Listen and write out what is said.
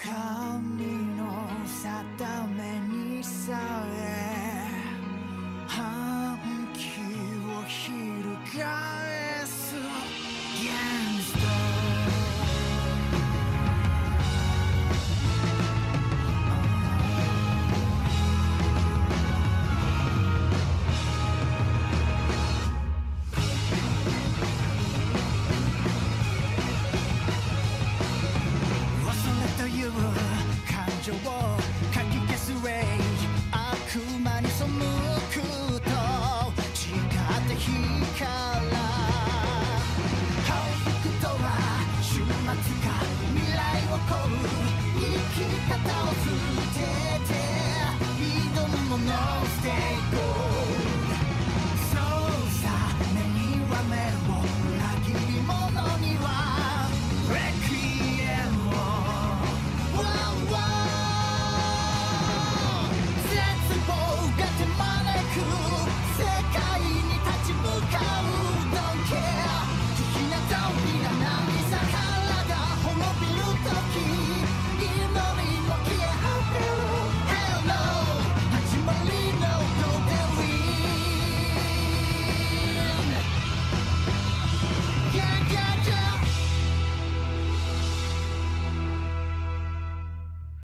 神の定めにさえ反旗を翻す Gangsterという感情をかき消すレイ悪魔に背くと違って光ら幸福とは終末か未来を乞う生き方を捨てて挑むものを捨て